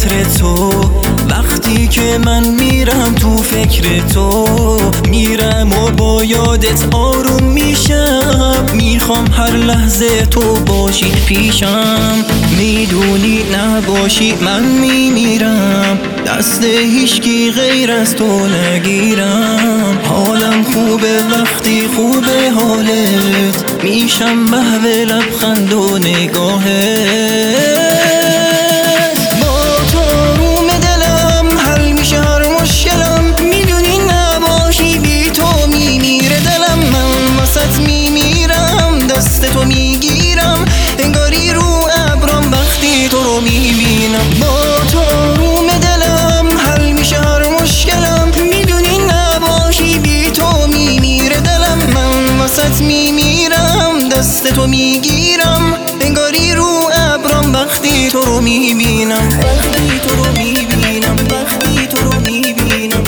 عطر تو. وقتی که من میرم تو فکر تو، میرم و با یادت آروم میشم. میخوام هر لحظه تو باشی پیشم. میدونی نباشی من میمیرم، دست هیچکی غیر از تو نگیرم. حالم خوبه وقتی خوبه حالت، میشم محو لبخند و نگاهت. با تو آروم دلم حل میشه هر مشکلم. میدونی نباشی بی تو میمیره دلم. من واسط میمیرم، دست تو میگیرم، انگاری رو ابرام وقتی تو رو میبینم. با تو آروم دلم حل میشه هر مشکلم. میدونی نباشی بی تو میمیره دلم. من واسط میمیرم، دست تو میگیرم، انگاری رو ابرام وقتی تو رو میبینم. وقتی تو رو میبینم، وقتی تو رو میبینم.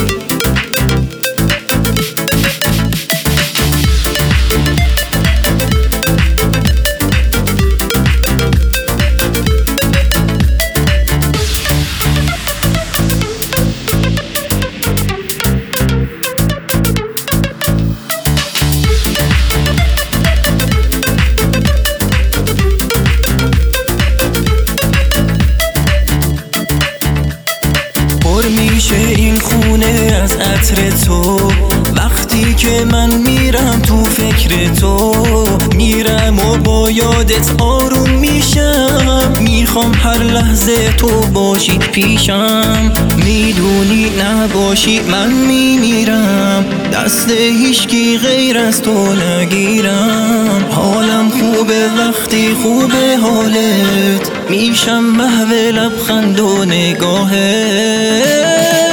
میشه این خونه از عطر تو. وقتی که من میرم تو فکر تو، میرم و با یادت آروم میشم. میخوام هر لحظه تو باشی پیشم. میدونی نباشی من میمیرم، دست هیچکی غیر از تو نگیرم. حالم خوبه وقتی خوبه حالت، میشم محو لبخند و نگاهت.